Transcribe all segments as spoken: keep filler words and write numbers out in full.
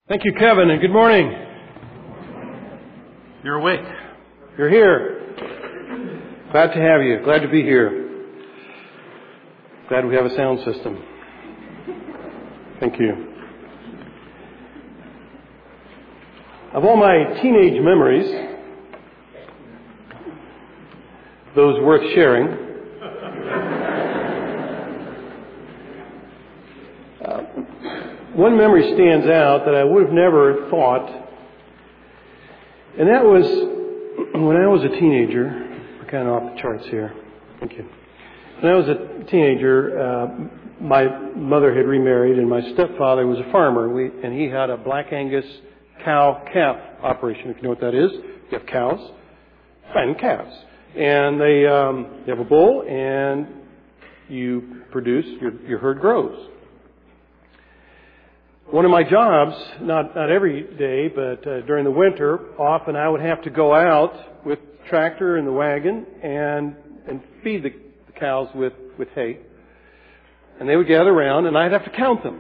Thank you, Kevin, and good morning. You're awake. You're here. Glad to have you. Glad to be here. Glad we have a sound system. Thank you. Of all my teenage memories, those worth sharing, one memory stands out that I would have never thought, and that was when I was a teenager. We're kind of off the charts here. Thank you. When I was a teenager, uh, my mother had remarried, and my stepfather was a farmer, we, and he had a Black Angus cow-calf operation. If you know what that is, you have cows and calves, and they um, you have a bull, and you produce your, your herd grows. One of my jobs, not not every day, but uh, during the winter, often I would have to go out with the tractor and the wagon and and feed the, the cows with, with hay. And they would gather around, and I'd have to count them.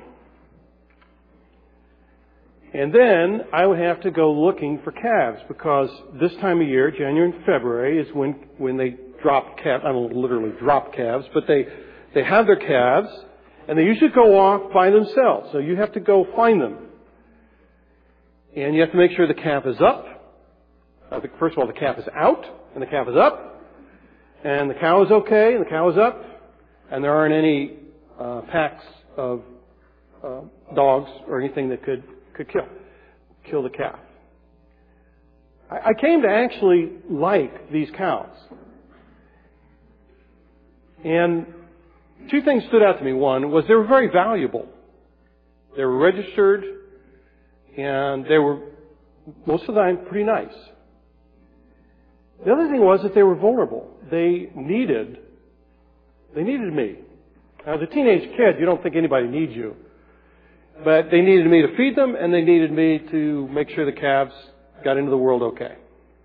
And then I would have to go looking for calves, because this time of year, January and February, is when, when they drop calves. I don't literally drop calves, but they, they have their calves. And they usually go off by themselves, so you have to go find them. And you have to make sure the calf is up. Uh, the, first of all, the calf is out, and the calf is up. And the cow is okay, and the cow is up. And there aren't any uh, packs of uh, dogs or anything that could, could kill, kill the calf. I, I came to actually like these cows. And two things stood out to me. One was they were very valuable. They were registered, and they were, most of the time, pretty nice. The other thing was that they were vulnerable. They needed, they needed me. Now, as a teenage kid, you don't think anybody needs you. But they needed me to feed them, and they needed me to make sure the calves got into the world okay.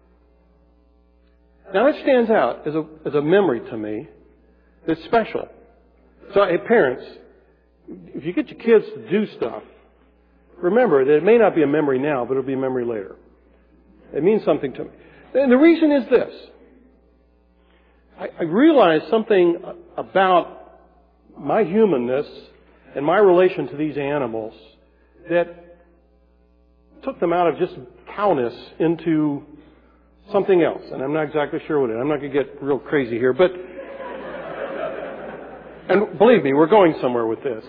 Now, that stands out as a, as a memory to me that's special. So, hey, parents, if you get your kids to do stuff, remember that it may not be a memory now, but it'll be a memory later. It means something to me. And the reason is this. I, I realized something about my humanness and my relation to these animals that took them out of just cowness into something else. And I'm not exactly sure what it is. I'm not going to get real crazy here, but and believe me, we're going somewhere with this.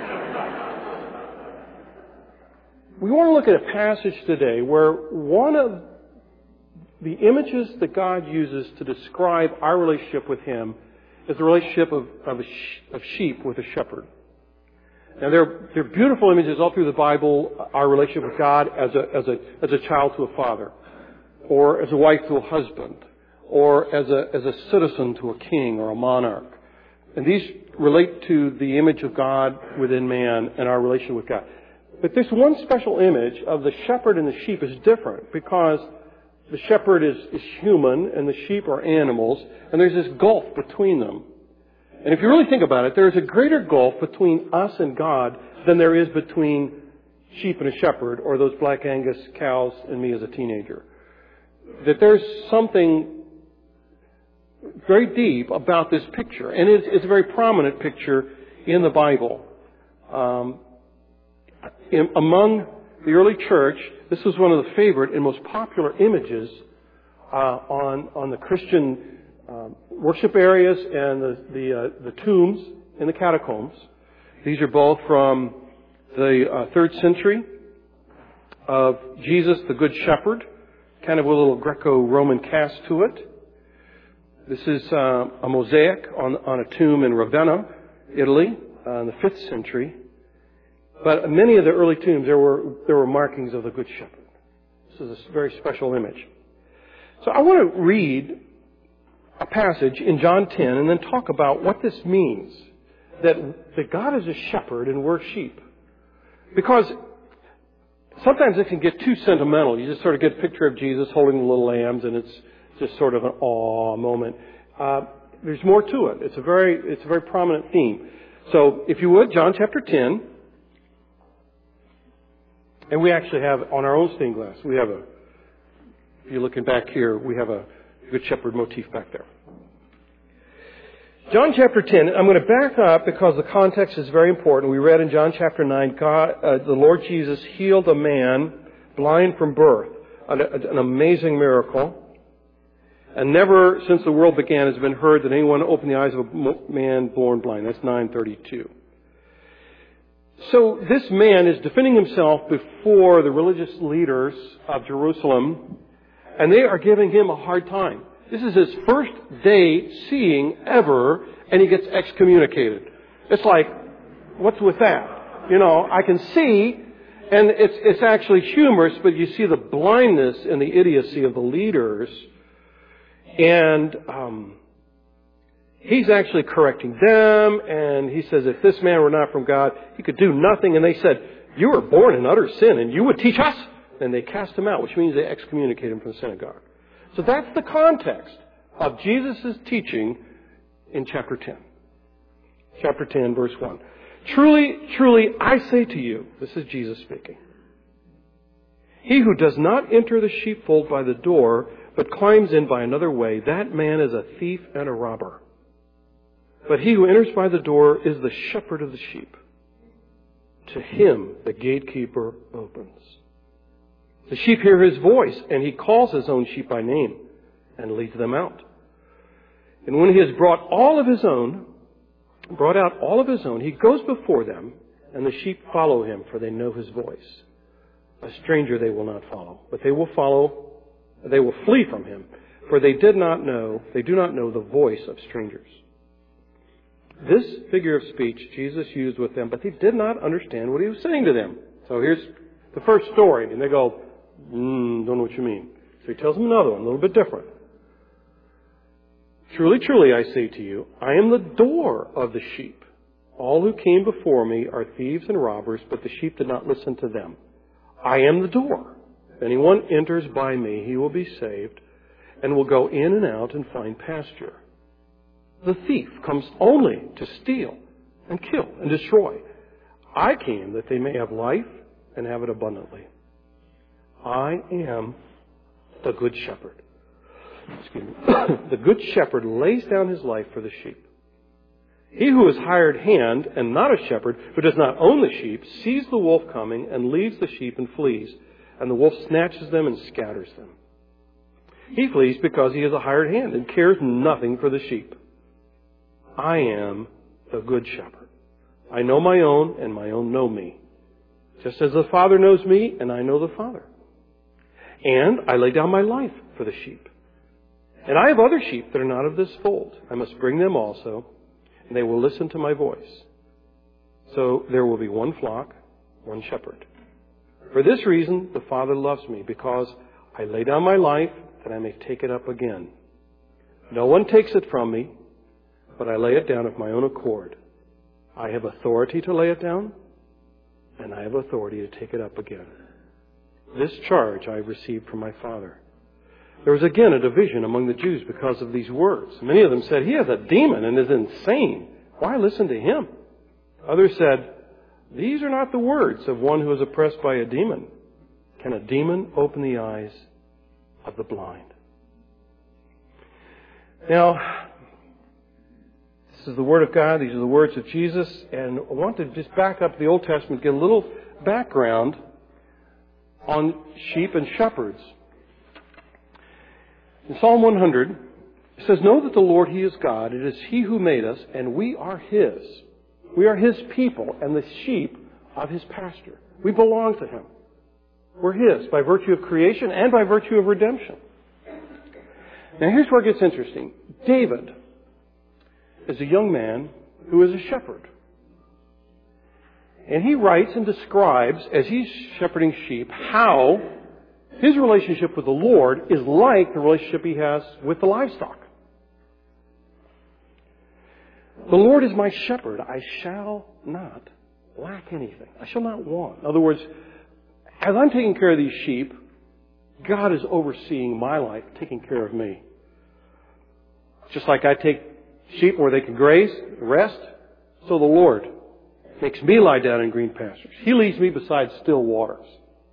We want to look at a passage today where one of the images that God uses to describe our relationship with Him is the relationship of, of, a sh- of sheep with a shepherd. Now, there, there are beautiful images all through the Bible, our relationship with God as a, as a, as a child to a father, or as a wife to a husband, or as a, as a citizen to a king or a monarch. And these relate to the image of God within man and our relation with God. But this one special image of the shepherd and the sheep is different, because the shepherd is, is human and the sheep are animals, and there's this gulf between them. And if you really think about it, there is a greater gulf between us and God than there is between sheep and a shepherd, or those Black Angus cows and me as a teenager. That there's something very deep about this picture, and it's, it's a very prominent picture in the Bible. Um, in, among the early church, this was one of the favorite and most popular images uh, on on the Christian um, worship areas and the the, uh, the tombs in the catacombs. These are both from the uh, third century of Jesus, the Good Shepherd, kind of a little Greco-Roman cast to it. This is uh, a mosaic on, on a tomb in Ravenna, Italy, uh, in the fifth century. But in many of the early tombs, there were there were markings of the Good Shepherd. This is a very special image. So I want to read a passage in John ten and then talk about what this means, that, that God is a shepherd and we're sheep. Because sometimes it can get too sentimental. You just sort of get a picture of Jesus holding the little lambs, and it's just sort of an awe moment. Uh, there's more to it. It's a very, it's a very prominent theme. So, if you would, John chapter ten. And we actually have, on our own stained glass, we have a, if you're looking back here, we have a Good Shepherd motif back there. John chapter ten, I'm going to back up because the context is very important. We read in John chapter nine, God, uh, the Lord Jesus healed a man blind from birth. An, an amazing miracle. And never since the world began has it been heard that anyone opened the eyes of a man born blind. That's nine thirty-two. So this man is defending himself before the religious leaders of Jerusalem, and they are giving him a hard time. This is his first day seeing ever, and he gets excommunicated. It's like, what's with that? You know, I can see, and it's it's actually humorous, but you see the blindness and the idiocy of the leaders. And um, he's actually correcting them, and he says, if this man were not from God, he could do nothing. And they said, you were born in utter sin, and you would teach us? And they cast him out, which means they excommunicate him from the synagogue. So that's the context of Jesus' teaching in chapter ten. Chapter ten, verse one. Truly, truly, I say to you, this is Jesus speaking, he who does not enter the sheepfold by the door, but climbs in by another way, that man is a thief and a robber. But he who enters by the door is the shepherd of the sheep. To him the gatekeeper opens. The sheep hear his voice, and he calls his own sheep by name and leads them out. And when he has brought all of his own, brought out all of his own, he goes before them, and the sheep follow him, for they know his voice. A stranger they will not follow, but they will follow, they will flee from him, for they did not know, they do not know the voice of strangers. This figure of speech Jesus used with them, but they did not understand what he was saying to them. So here's the first story, and they go, mm, don't know what you mean. So he tells them another one, a little bit different. Truly, truly, I say to you, I am the door of the sheep. All who came before me are thieves and robbers, but the sheep did not listen to them. I am the door. If anyone enters by me, he will be saved, and will go in and out and find pasture. The thief comes only to steal and kill and destroy. I came that they may have life and have it abundantly. I am the good shepherd. Excuse me. The good shepherd lays down his life for the sheep. He who is hired hand and not a shepherd, who does not own the sheep, sees the wolf coming and leaves the sheep and flees, and the wolf snatches them and scatters them. He flees because he is a hired hand and cares nothing for the sheep. I am the good shepherd. I know my own, and my own know me, just as the Father knows me, and I know the Father. And I lay down my life for the sheep. And I have other sheep that are not of this fold. I must bring them also, and they will listen to my voice. So there will be one flock, one shepherd. For this reason, the Father loves me, because I lay down my life that I may take it up again. No one takes it from me, but I lay it down of my own accord. I have authority to lay it down, and I have authority to take it up again. This charge I have received from my Father. There was again a division among the Jews because of these words. Many of them said, he has a demon and is insane. Why listen to him? Others said, these are not the words of one who is oppressed by a demon. Can a demon open the eyes of the blind? Now, this is the Word of God. These are the words of Jesus. And I want to just back up the Old Testament, get a little background on sheep and shepherds. In Psalm one hundred, it says, know that the Lord, He is God. It is He who made us, and we are His. We are His people and the sheep of His pasture. We belong to Him. We're His by virtue of creation and by virtue of redemption. Now here's where it gets interesting. David is a young man who is a shepherd. And he writes and describes, as he's shepherding sheep, how his relationship with the Lord is like the relationship he has with the livestock. The Lord is my shepherd. I shall not lack anything. I shall not want. In other words, as I'm taking care of these sheep, God is overseeing my life, taking care of me. Just like I take sheep where they can graze, rest, so the Lord makes me lie down in green pastures. He leads me beside still waters.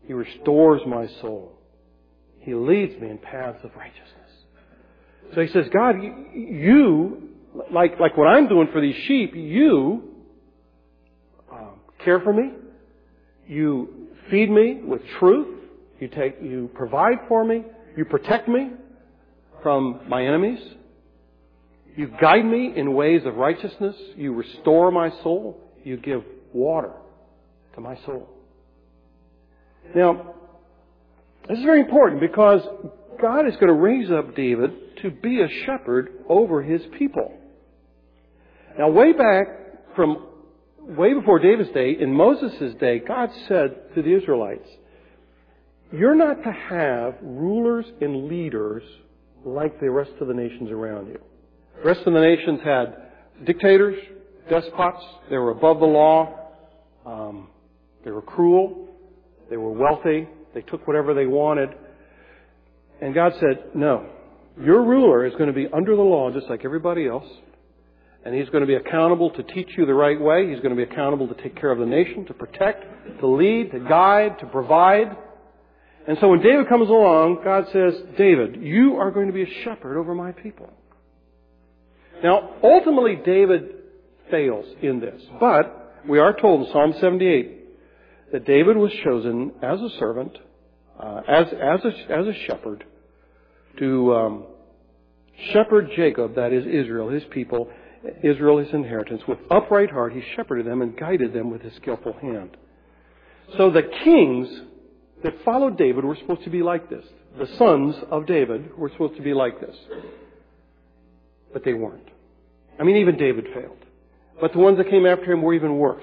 He restores my soul. He leads me in paths of righteousness. So he says, God, you, like, like what I'm doing for these sheep, you um, care for me. You feed me with truth. You take, you provide for me. You protect me from my enemies. You guide me in ways of righteousness. You restore my soul. You give water to my soul. Now, this is very important because God is going to raise up David to be a shepherd over his people. Now, way back from, way before David's day, in Moses' day, God said to the Israelites, you're not to have rulers and leaders like the rest of the nations around you. The rest of the nations had dictators, despots. They were above the law. Um, they were cruel. They were wealthy. They took whatever they wanted. And God said, no, your ruler is going to be under the law just like everybody else. And he's going to be accountable to teach you the right way. He's going to be accountable to take care of the nation, to protect, to lead, to guide, to provide. And so when David comes along, God says, David, you are going to be a shepherd over my people. Now, ultimately, David fails in this. But we are told in Psalm seventy-eight that David was chosen as a servant, uh, as, as, a, as a shepherd, to um, shepherd Jacob, that is Israel, his people, Israel, his inheritance. With upright heart, he shepherded them and guided them with his skillful hand. So the kings that followed David were supposed to be like this. The sons of David were supposed to be like this. But they weren't. I mean, even David failed. But the ones that came after him were even worse.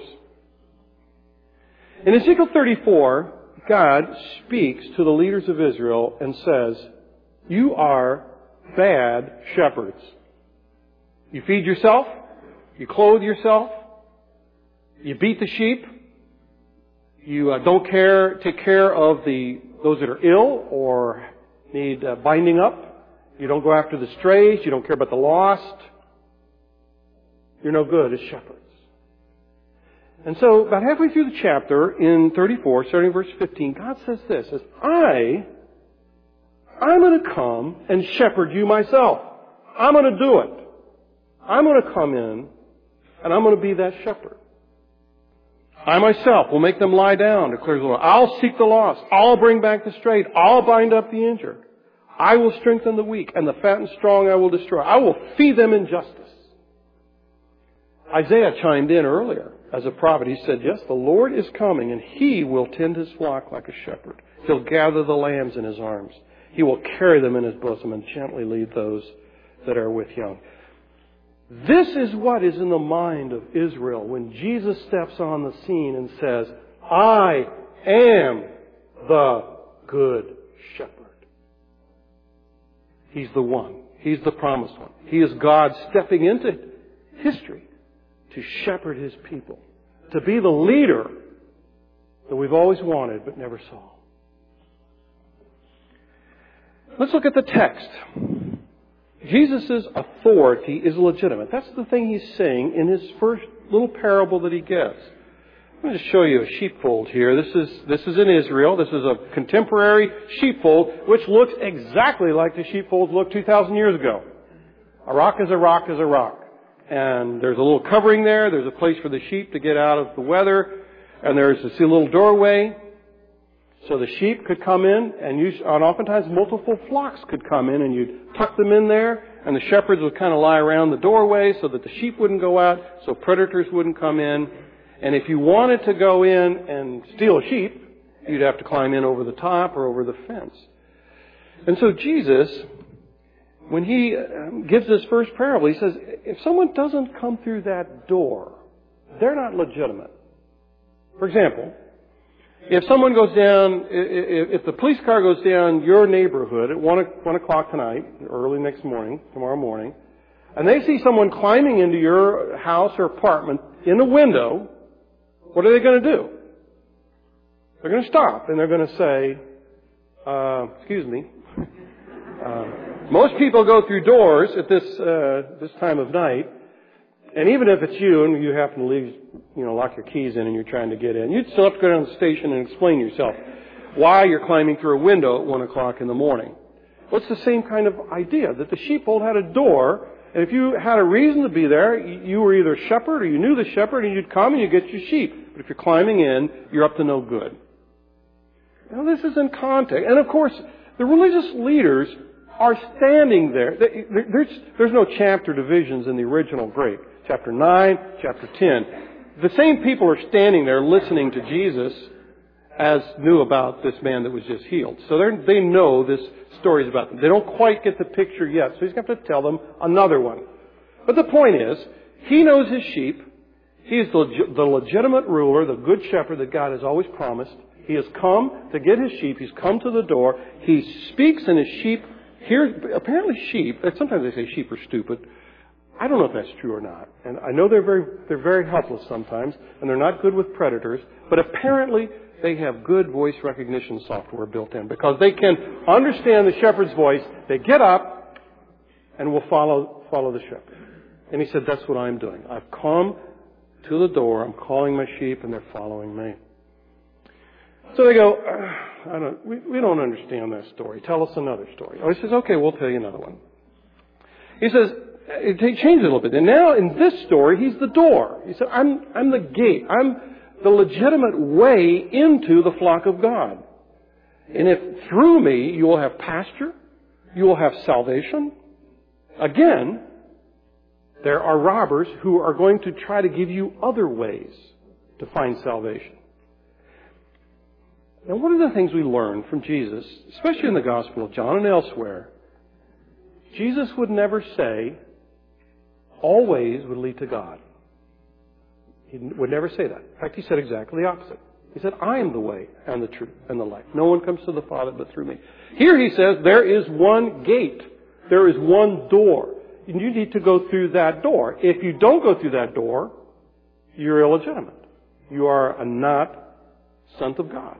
In Ezekiel thirty-four, God speaks to the leaders of Israel and says, you are bad shepherds. You feed yourself. You clothe yourself. You beat the sheep. You uh, don't care, take care of the those that are ill or need uh, binding up. You don't go after the strays. You don't care about the lost. You're no good as shepherds. And so, about halfway through the chapter, in thirty-four, starting verse fifteen, God says this, says, I, I'm going to come and shepherd you myself. I'm going to do it. I'm going to come in, and I'm going to be that shepherd. I myself will make them lie down, declares the Lord. I'll seek the lost. I'll bring back the strayed. I'll bind up the injured. I will strengthen the weak, and the fat and strong I will destroy. I will feed them in justice. Isaiah chimed in earlier as a prophet. He said, yes, the Lord is coming, and He will tend His flock like a shepherd. He'll gather the lambs in His arms. He will carry them in His bosom and gently lead those that are with young. This is what is in the mind of Israel when Jesus steps on the scene and says, I am the good shepherd. He's the one. He's the promised one. He is God stepping into history to shepherd His people, to be the leader that we've always wanted but never saw. Let's look at the text. Jesus' authority is legitimate. That's the thing He's saying in His first little parable that He gives. I'm going to show you a sheepfold here. This is, this is in Israel. This is a contemporary sheepfold which looks exactly like the sheepfolds looked two thousand years ago. A rock is a rock is a rock. And there's a little covering there. There's a place for the sheep to get out of the weather. And there's a little doorway. So the sheep could come in, and, you, and oftentimes multiple flocks could come in, and you'd tuck them in there, and the shepherds would kind of lie around the doorway so that the sheep wouldn't go out, so predators wouldn't come in. And if you wanted to go in and steal a sheep, you'd have to climb in over the top or over the fence. And so Jesus, when He gives this first parable, He says, if someone doesn't come through that door, they're not legitimate. For example, if someone goes down, if the police car goes down your neighborhood at one o'clock tonight, early next morning, tomorrow morning, and they see someone climbing into your house or apartment in a window, what are they going to do? They're going to stop and they're going to say, uh, excuse me. uh, most people go through doors at this uh, this time of night. And even if it's you and you happen to leave, you know, lock your keys in and you're trying to get in, you'd still have to go down to the station and explain yourself. why you're climbing through a window at one o'clock in the morning. Well, it's the same kind of idea, that the sheepfold had a door, and if you had a reason to be there, you were either a shepherd or you knew the shepherd, and you'd come and you'd get your sheep. But if you're climbing in, you're up to no good. Now, this is in context. And, of course, the religious leaders are standing there. There's, there's no chapter divisions in the original Greek. Chapter nine, chapter ten. The same people are standing there listening to Jesus as knew about this man that was just healed. So they know this story is about them. They don't quite get the picture yet, so he's going to have to tell them another one. But the point is, he knows his sheep. He is the, the legitimate ruler, the good shepherd that God has always promised. He has come to get his sheep. He's come to the door. He speaks, and his sheep hear. Apparently sheep, sometimes they say sheep are stupid. I don't know if that's true or not. And I know they're very, they're very helpless sometimes, and they're not good with predators. But apparently they have good voice recognition software built in, because they can understand the shepherd's voice. They get up and will follow, follow the shepherd. And he said, that's what I'm doing. I've come to the door. I'm calling my sheep, and they're following me. So they go, uh, I don't, we, we don't understand that story. Tell us another story. Oh, he says, okay, we'll tell you another one. He says, it changed a little bit. And now in this story, he's the door. He said, I'm, I'm the gate. I'm the legitimate way into the flock of God. And if through me you will have pasture, you will have salvation. Again, there are robbers who are going to try to give you other ways to find salvation. Now, one of the things we learn from Jesus, especially in the Gospel of John and elsewhere, Jesus would never say, all ways would lead to God. He would never say that. In fact, he said exactly the opposite. He said, I am the way and the truth and the life. No one comes to the Father but through me. Here he says, there is one gate. There is one door. And you need to go through that door. If you don't go through that door, you're illegitimate. You are a not son of God.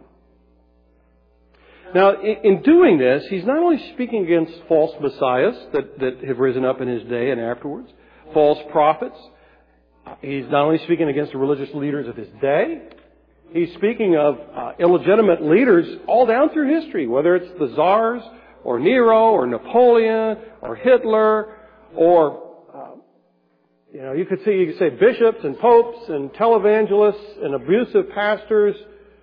Now, in doing this, he's not only speaking against false messiahs that, that have risen up in his day and afterwards, false prophets. He's not only speaking against the religious leaders of his day, he's speaking of uh, illegitimate leaders all down through history, whether it's the czars or Nero or Napoleon or Hitler or, uh, you know, you could see, you could say bishops and popes and televangelists and abusive pastors.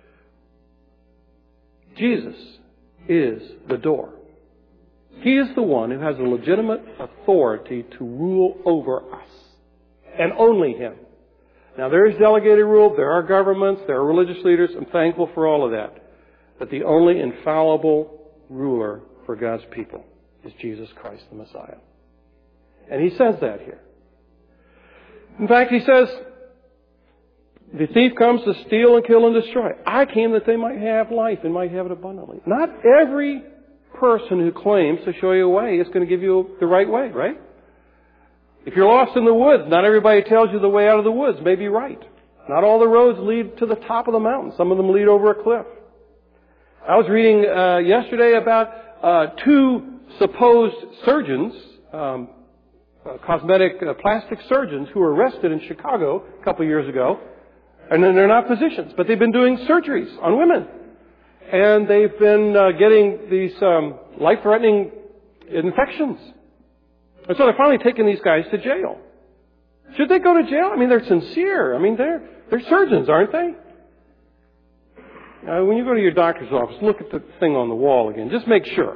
Jesus is the door. He is the one who has the legitimate authority to rule over us. And only Him. Now, there is delegated rule. There are governments. There are religious leaders. I'm thankful for all of that. But the only infallible ruler for God's people is Jesus Christ, the Messiah. And He says that here. In fact, He says, the thief comes to steal and kill and destroy. I came that they might have life and might have it abundantly. Not every person who claims to show you a way is going to give you the right way, right? If you're lost in the woods, not everybody tells you the way out of the woods may be right. Not all the roads lead to the top of the mountain. Some of them lead over a cliff. I was reading uh, yesterday about uh, two supposed surgeons, um, uh, cosmetic uh, plastic surgeons, who were arrested in Chicago a couple of years ago. And then they're not physicians, but they've been doing surgeries on women. And they've been uh, getting these um, life-threatening infections. And so they're finally taking these guys to jail. Should they go to jail? I mean, they're sincere. I mean, they're, they're surgeons, aren't they? Now, when you go to your doctor's office, look at the thing on the wall again. Just make sure.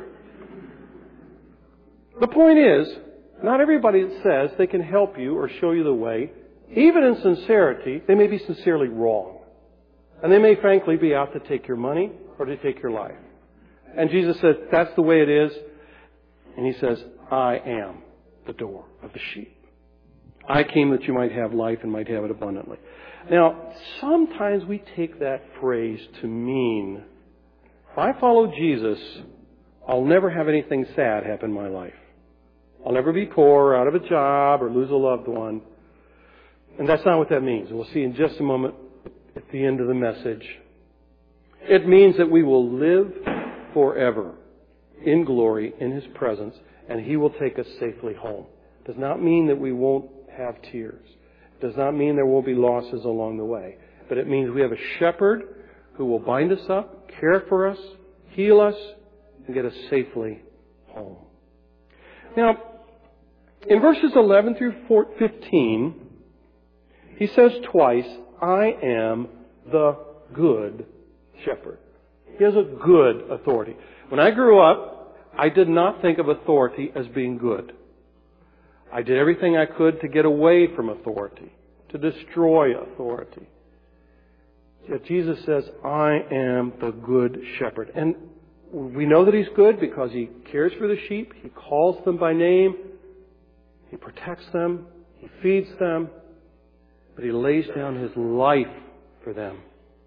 The point is, not everybody that says they can help you or show you the way, even in sincerity, they may be sincerely wrong. And they may frankly be out to take your money or to take your life. And Jesus says, that's the way it is. And He says, I am the door of the sheep. I came that you might have life and might have it abundantly. Now, sometimes we take that phrase to mean, if I follow Jesus, I'll never have anything sad happen in my life. I'll never be poor, or out of a job, or lose a loved one. And that's not what that means. We'll see in just a moment at the end of the message. It means that we will live forever in glory, in His presence, and He will take us safely home. It does not mean that we won't have tears. It does not mean there will be losses along the way. But it means we have a shepherd who will bind us up, care for us, heal us, and get us safely home. Now, in verses eleven through fifteen, he says twice, I am the good shepherd. He has a good authority. When I grew up, I did not think of authority as being good. I did everything I could to get away from authority, to destroy authority. Yet Jesus says, I am the good shepherd. And we know that He's good because He cares for the sheep. He calls them by name. He protects them. He feeds them. But He lays down His life for them.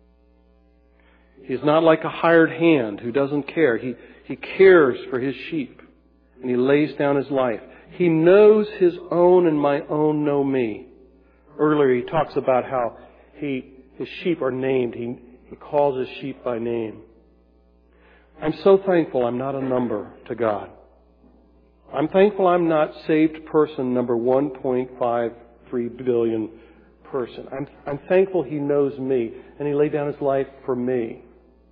He is not like a hired hand who doesn't care. He, he cares for His sheep. And He lays down His life. He knows His own, and my own know me. Earlier He talks about how he, His sheep are named. He, he calls His sheep by name. I'm so thankful I'm not a number to God. I'm thankful I'm not saved person number one point five three billion person. I'm, I'm thankful He knows me, and He laid down His life for me.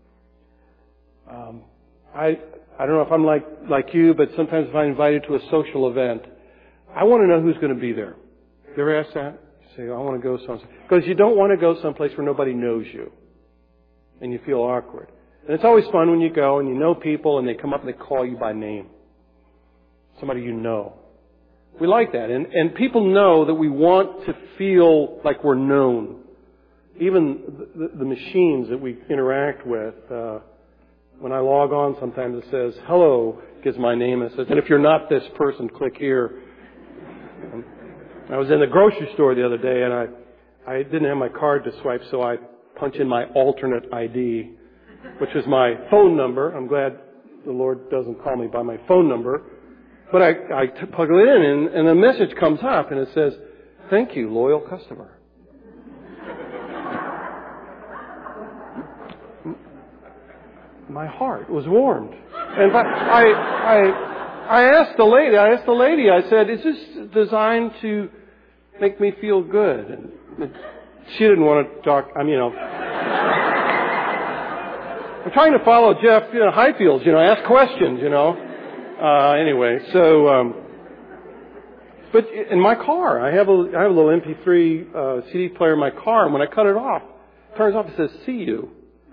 Um, I I don't know if I'm like like you, but sometimes if I'm invited to a social event, I want to know who's going to be there. You ever ask that? You say, I want to go someplace. Because you don't want to go someplace where nobody knows you, and you feel awkward. And it's always fun when you go and you know people and they come up and they call you by name. Somebody you know. We like that. And, and people know that we want to feel like we're known. Even the, the machines that we interact with, uh, when I log on, sometimes it says, hello, gives my name, and it says, and if you're not this person, click here. And I was in the grocery store the other day, and I, I didn't have my card to swipe, so I punch in my alternate I D, which is my phone number. I'm glad the Lord doesn't call me by my phone number. But I, I t- plug it in, and, and a message comes up, and it says, thank you, loyal customer. My heart was warmed. And I, I, I asked the lady, I asked the lady, I said, is this designed to make me feel good? And she didn't want to talk, I mean, you know. I'm trying to follow Jeff, you know, Highfields, you know, ask questions, you know. Uh, anyway, so, um, but in my car, I have a, I have a little M P three uh, C D player in my car, and when I cut it off, it turns off, it says, see you.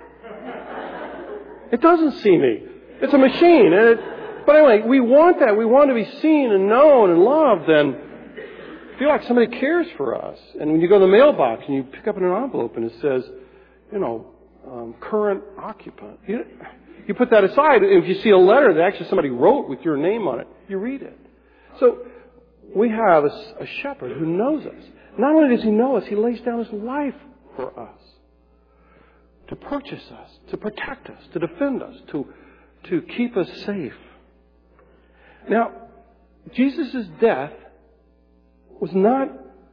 It doesn't see me. It's a machine. And it, but anyway, we want that. We want to be seen and known and loved and feel like somebody cares for us. And when you go to the mailbox and you pick up an envelope and it says, you know, um, current occupant, you, you put that aside. If you see a letter that actually somebody wrote with your name on it, you read it. So we have a, a shepherd who knows us. Not only does He know us, He lays down His life for us. To purchase us, to protect us, to defend us, to, to keep us safe. Now, Jesus' death was not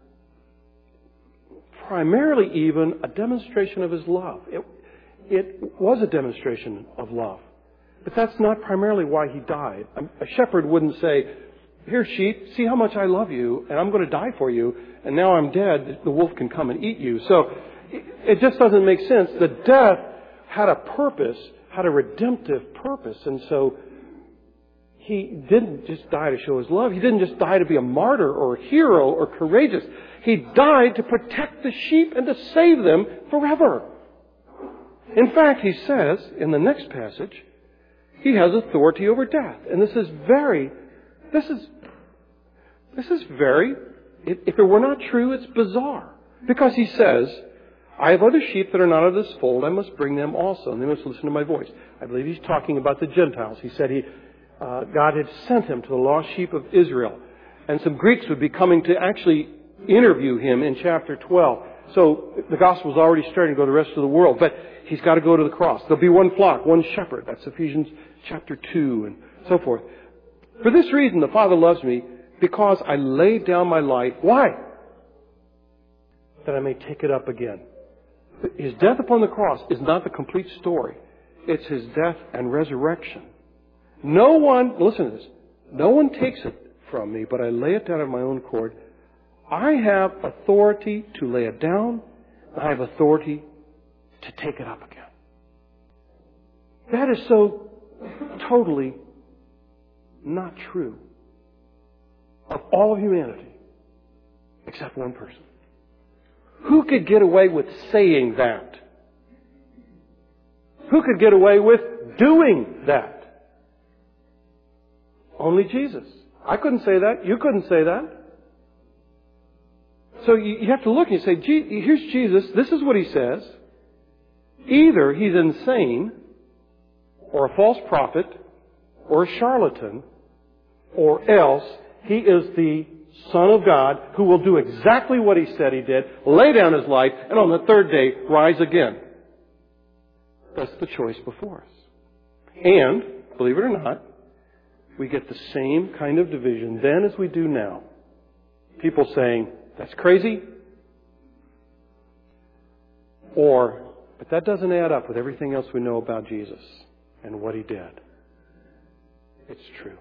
primarily even a demonstration of His love. It, it was a demonstration of love. But that's not primarily why He died. A shepherd wouldn't say, here, sheep, see how much I love you, and I'm going to die for you, and now I'm dead, the wolf can come and eat you. So, it just doesn't make sense. The death had a purpose, had a redemptive purpose. And so He didn't just die to show His love. He didn't just die to be a martyr or a hero or courageous. He died to protect the sheep and to save them forever. In fact, He says in the next passage, He has authority over death. And this is very, this is, this is very, if it were not true, it's bizarre. Because He says, I have other sheep that are not of this fold. I must bring them also, and they must listen to my voice. I believe He's talking about the Gentiles. He said he, uh, God had sent Him to the lost sheep of Israel. And some Greeks would be coming to actually interview Him in chapter twelve. So the gospel is already starting to go to the rest of the world. But He's got to go to the cross. There'll be one flock, one shepherd. That's Ephesians chapter two and so forth. For this reason, the Father loves me, because I laid down my life. Why? That I may take it up again. His death upon the cross is not the complete story. It's His death and resurrection. No one, listen to this, no one takes it from me, but I lay it down of my own accord. I have authority to lay it down. I have authority to take it up again. That is so totally not true of all of humanity, except one person. Who could get away with saying that? Who could get away with doing that? Only Jesus. I couldn't say that. You couldn't say that. So you have to look and you say, here's Jesus. This is what He says. Either He's insane, or a false prophet, or a charlatan, or else He is the Son of God who will do exactly what He said He did, lay down His life, and on the third day rise again. That's the choice before us. And, believe it or not, we get the same kind of division then as we do now. People saying, that's crazy. Or, but that doesn't add up with everything else we know about Jesus and what He did. It's true.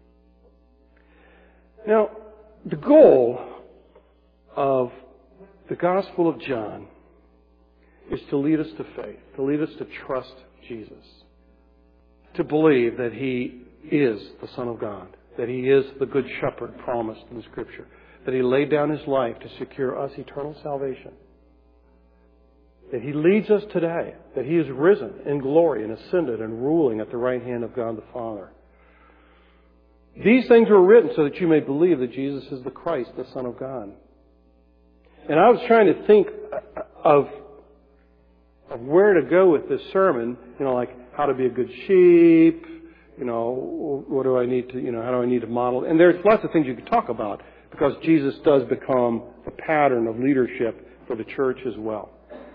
Now, the goal of the Gospel of John is to lead us to faith, to lead us to trust Jesus, to believe that He is the Son of God, that He is the Good Shepherd promised in the Scripture, that He laid down His life to secure us eternal salvation, that He leads us today, that He is risen in glory and ascended and ruling at the right hand of God the Father. These things were written so that you may believe that Jesus is the Christ, the Son of God. And I was trying to think of, of where to go with this sermon, you know, like how to be a good sheep, you know, what do I need to, you know, how do I need to model? And there's lots of things you could talk about because Jesus does become a pattern of leadership for the church as well.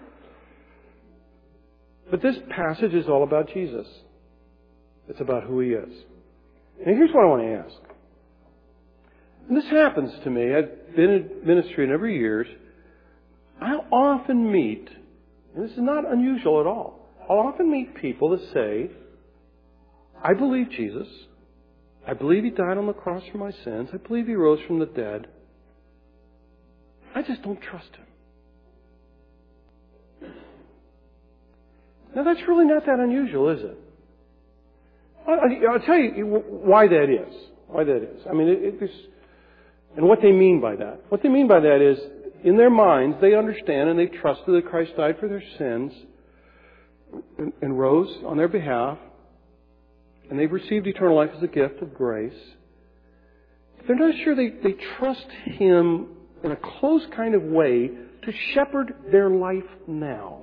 But this passage is all about Jesus. It's about who He is. And here's what I want to ask. And this happens to me. I've been in ministry a number of years. I often meet, and this is not unusual at all, I'll often meet people that say, I believe Jesus. I believe He died on the cross for my sins. I believe He rose from the dead. I just don't trust Him. Now that's really not that unusual, is it? I'll tell you why that is. Why that is. I mean, it, it, and what they mean by that. What they mean by that is, in their minds, they understand and they trusted that Christ died for their sins and, and rose on their behalf, and they've received eternal life as a gift of grace. They're not sure they, they trust Him in a close kind of way to shepherd their life now.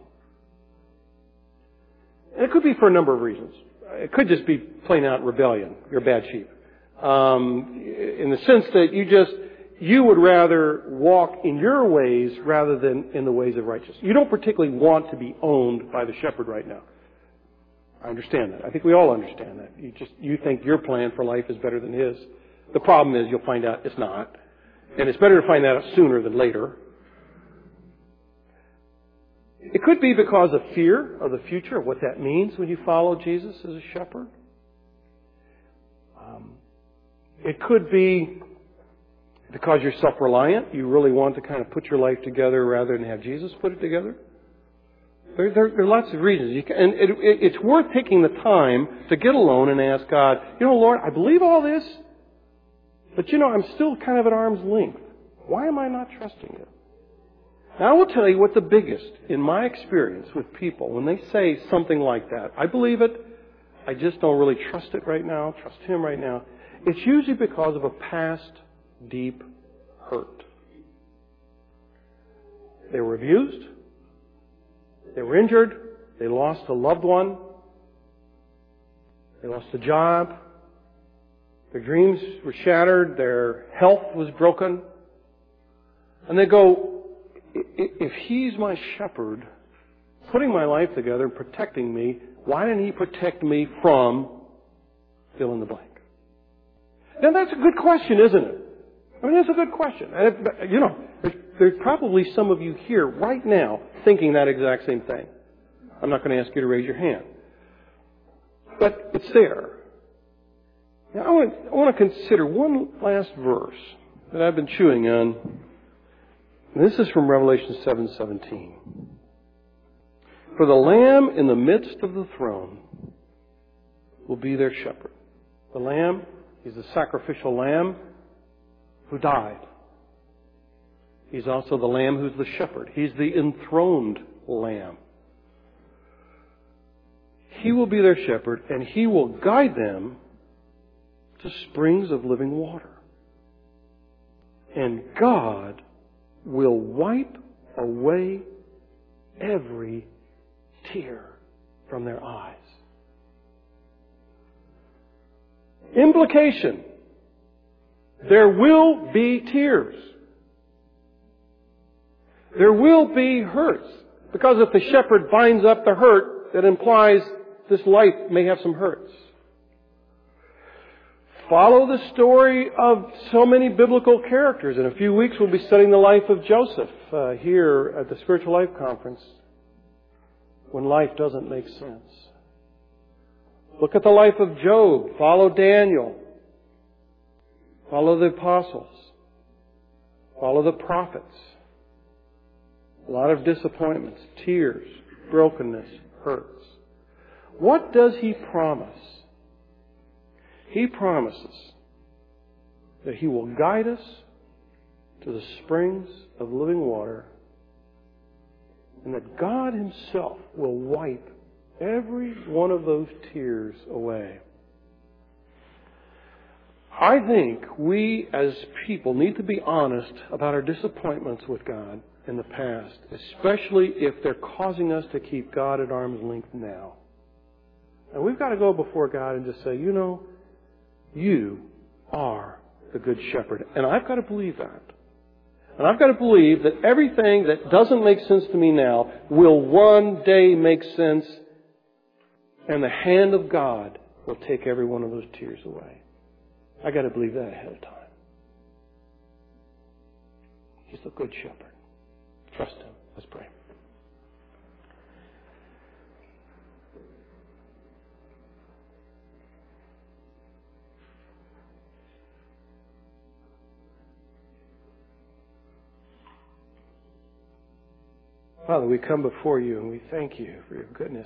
And it could be for a number of reasons. It could just be plain out rebellion. You're a bad sheep. Um, in the sense that you just, you would rather walk in your ways rather than in the ways of righteousness. You don't particularly want to be owned by the shepherd right now. I understand that. I think we all understand that. You just, you think your plan for life is better than His. The problem is you'll find out it's not. And it's better to find that out sooner than later. It could be because of fear of the future, of what that means when you follow Jesus as a shepherd. Um, it could be because you're self-reliant. You really want to kind of put your life together rather than have Jesus put it together. There, there, there are lots of reasons. You can, and it, it, it's worth taking the time to get alone and ask God, you know, Lord, I believe all this, but you know, I'm still kind of at arm's length. Why am I not trusting it? Now, I will tell you what the biggest, in my experience with people, when they say something like that, I believe it, I just don't really trust it right now, trust Him right now, it's usually because of a past deep hurt. They were abused, they were injured, they lost a loved one, they lost a job, their dreams were shattered, their health was broken, and they go, if He's my shepherd, putting my life together and protecting me, why didn't He protect me from fill in the blank? Now that's a good question, isn't it? I mean, that's a good question. And, you know, there's, there's probably some of you here right now thinking that exact same thing. I'm not going to ask you to raise your hand. But it's there. Now I want, I want to consider one last verse that I've been chewing on. And this is from Revelation seven seventeen. For the Lamb in the midst of the throne will be their shepherd. The Lamb, He's the sacrificial Lamb who died. He's also the Lamb who's the shepherd. He's the enthroned Lamb. He will be their shepherd, and He will guide them to springs of living water. And God will wipe away every tear from their eyes. Implication: there will be tears. There will be hurts. Because if the shepherd binds up the hurt, that implies this life may have some hurts. Follow the story of so many biblical characters. In a few weeks we'll be studying the life of Joseph uh, here at the Spiritual Life Conference, when life doesn't make sense. Look at the life of Job. Follow Daniel. Follow the apostles. Follow the prophets. A lot of disappointments, tears, brokenness, hurts. What does He promise? He promises that He will guide us to the springs of living water, and that God Himself will wipe every one of those tears away. I think we as people need to be honest about our disappointments with God in the past, especially if they're causing us to keep God at arm's length now. And we've got to go before God and just say, you know, You are the Good Shepherd. And I've got to believe that. And I've got to believe that everything that doesn't make sense to me now will one day make sense, and the hand of God will take every one of those tears away. I've got to believe that ahead of time. He's the Good Shepherd. Trust Him. Let's pray. Father, we come before You and we thank You for Your goodness.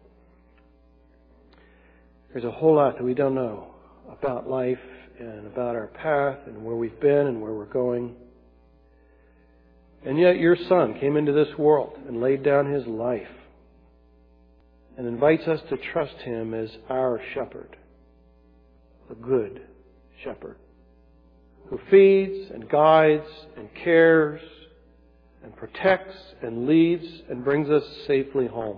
There's a whole lot that we don't know about life and about our path and where we've been and where we're going. And yet Your Son came into this world and laid down His life and invites us to trust Him as our shepherd, the Good Shepherd, who feeds and guides and cares and protects and leads and brings us safely home.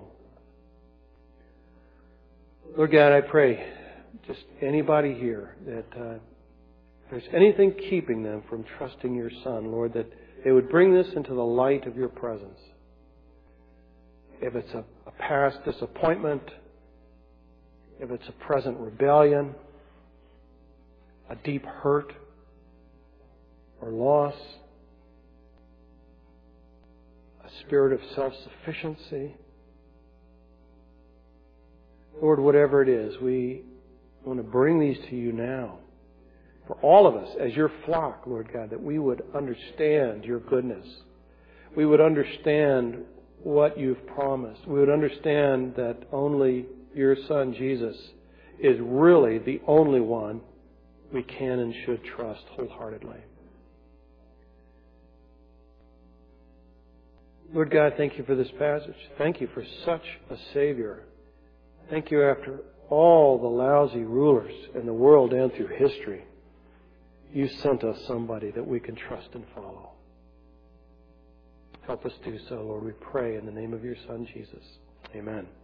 Lord God, I pray, just anybody here, that uh, if there's anything keeping them from trusting Your Son, Lord, that they would bring this into the light of Your presence. If it's a, a past disappointment, if it's a present rebellion, a deep hurt or loss, a spirit of self-sufficiency, Lord, whatever it is, we want to bring these to You now. For all of us, as Your flock, Lord God, that we would understand Your goodness. We would understand what You've promised. We would understand that only Your Son, Jesus, is really the only one we can and should trust wholeheartedly. Lord God, thank You for this passage. Thank You for such a Savior. Thank You, after all the lousy rulers in the world and through history, You sent us somebody that we can trust and follow. Help us do so, Lord, we pray in the name of Your Son, Jesus. Amen.